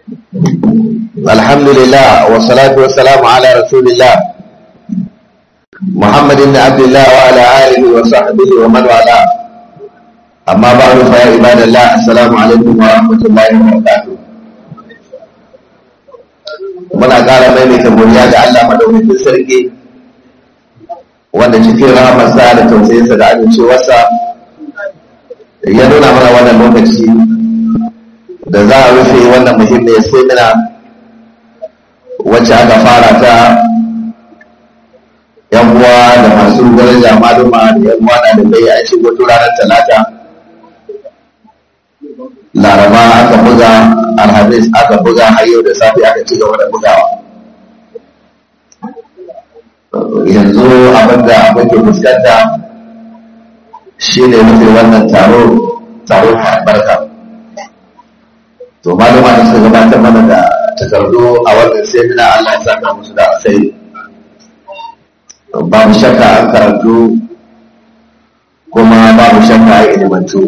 Alhamdulillah wa salatu wa salamu ala rasulillah Muhammad ibn Abdullah wa ala alihi wa sahbihi wa man wala. Amma ba'du fa ya ibadallah, assalamu alaikum wa rahmatullahi wa barakatuh. Muna ƙara maimaita godiya ga Allah madaukakin sarki wanda cikin rahamarsa da tausayinsa da amincewarsa ya nuna mana wannan lokaci da za a rufe wannan muhimmiyar semina wacce aka fara ta yan uwa da masu daraja maluma da yan uwa da bai an shigo tun ranar talata, laraba aka buga, alhamis aka buga, har yau da safe aka ci gaba da bugawa. Yanzu abinda muke fuskanta shi ne rufe wannan taro mai albarka. To maluma da suka gabatar mana da takardu a wannan semina, Allah ya saka musu da asiri. Babu shakka an karatu kuma babu shakka a ilimantu.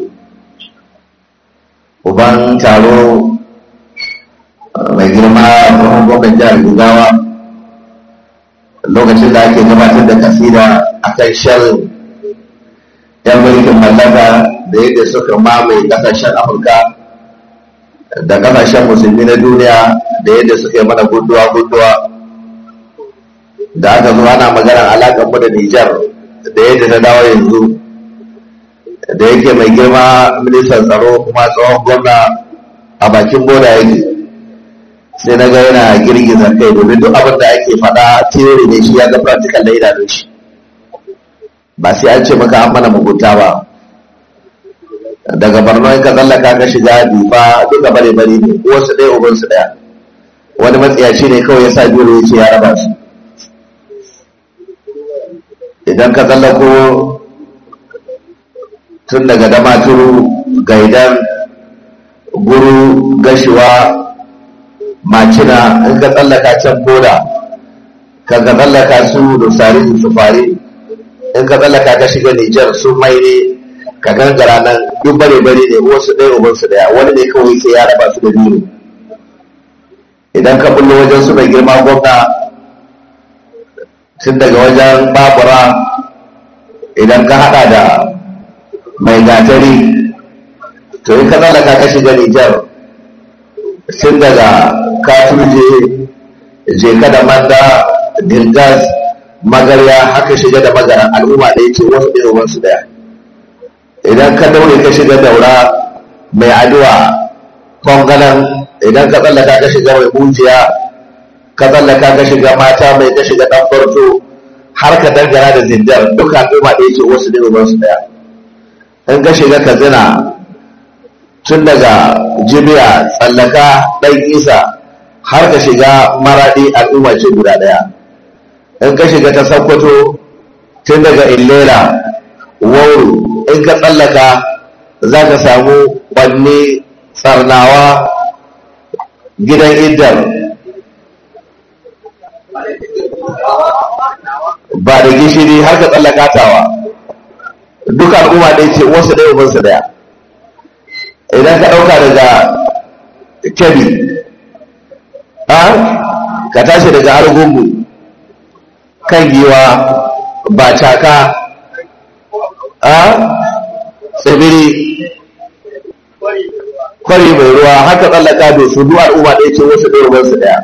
Uban taro mai girma tsohon gwamnan jihar Jigawa lokacin da ake gabatar da kasida akan sharrin yan mulkin mallaka da yadda suka mamaye kasashen Afirka da kasashen musulmi na duniya da yadda suka yi mana gunduwa da aka zo ana maganar alaƙar mu da Nijar da yadda ta dawo yanzu, da yake mai girma ministan tsaro kuma tsohon gwamna a bakin boda yake, sai na ga yana girgiza kai domin duk abin da ake faɗa theory ne, shi ya ga practical da idanun shi, ba sai an ce maka an mana mugunta ba. Daga Borno in ka tsallaka ka shiga Difa duka bare ne, uwarsu ɗaya ubansu ɗaya. Wani matsiyaci ne kawai ya sa biro ya ce ya raba su. Idan ka tsallako tun daga Damaturu, Gaidan, Guru, Gashiwa, Macina, in ka tsallaka can Boda, ka tsallaka su Dosari, su Fari, in ka tsallaka ka shiga Nijar su Maine, ka gangara nan duk bare ne, wasu ɗaya ubansu ɗaya, wani ne kawai sai ya raba su da biyu. Idan ka bullo wajen su mai girma gwamna tun daga wajen Babura, idan ka haɗa da mai gatari, to in ka tsallaka ka shiga Nijar tun daga Katurje, Jeka da Manda, Dilgas, Magarya, haka shiga da Magaran, al'umma ɗaya ce, wasu ɗaya ubansu ɗaya. Idan ka daure ka shiga Daura, mai Aduwa, Kongalan, idan ka tsallaka ka shiga mai Mujiya, ka tsallaka ka shiga Mata mai, ka shiga Ɗan Farto, har ka dangana da Zindar, duka al'umma ɗaya ce, wasu ɗaya ubansu ɗaya. In ka shiga Katsina tun daga Jibiya, tsallaka Ɗan Isa, har ka shiga Maraɗi, al'umma ce guda ɗaya. In ka shiga ta Sokoto tun daga Illela, Wauru, in ka tsallaka za ka samu Wanne, Tsarnawa, gidan Iddar, ba da gishiri, har ka tsallaka Tawa, duka al'umma ɗaya ce, wasu ɗaya ubansu ɗaya. Idan ka ɗauka daga Kebbi, ka tashi daga Argungu, kan Giwa, Bacaka, Tsibiri, Kwari mai ruwa, haka tsallaka da su duk al'umma ɗaya ce, wasu ɗaya ubansu ɗaya.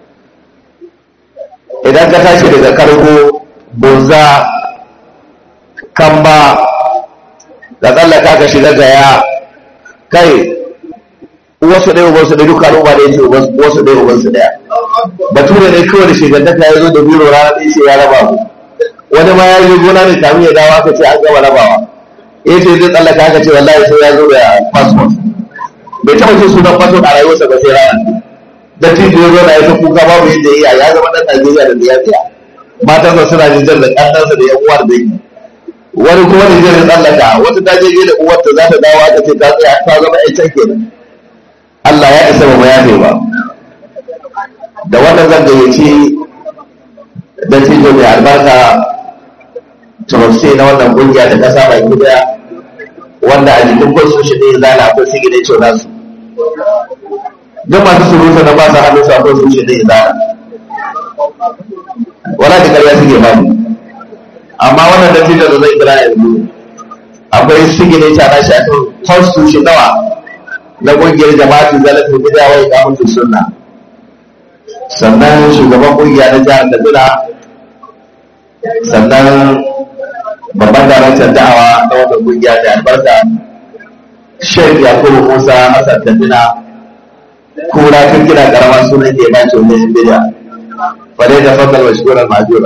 Idan ka tashi daga Kargo, Bunza, Kamba, ka tsallaka ka shiga Gaya, kai wasu ɗaya ubansu ɗaya, duka al'umma ɗaya ce, wasu ɗaya ubansu ɗaya. Bature ne kawai da shigantaka ya zo da biro rana ɗaya sai ya raba mu. Wani ma ya yi gona ne kamun ya dawo aka ce an gama rabawa, ya ce zai tsallaka aka ce wallahi sai ya zo da passport. Bai taɓa ce sunan passport a rayuwarsa ba sai rana. Dattin da ya zo na ya ta kuka babu yadda ya yi, ya zama ɗan Najeriya da biya. Matansa suna Nijar da ƙannansa da 'yan uwar da yi. Wani kuma Nijar ya tsallaka, wata ta je da uwarta za ta dawo aka ce ta tsaya ta zama ƴan can kenan. Allah ya isa ba ya ba. Da wannan zan gayyaci dattijo mai albarka trustee na wannan kungiya ta kasa mai gida, wanda a jikin constitution ne zana akwai signature nasu, duk masu surutu na ba su hannu su akwai su shi da izara wala da ƙarya suke ba amma wannan da tijar da zai kira yanzu akwai sigine ta na shi akan constitution nawa na ƙungiyar jama'atu zalatul bid'a wa iqamatus sunna sannan shugaban ƙungiya na jihar Kaduna sannan babban daraktan da'awa na wannan ƙungiya da albarka Sheikh Yakubu Musa Hassan Kaduna kura kan kira karamar sunan da ya dace wani yan bid'a fare da fadar mashkuran majura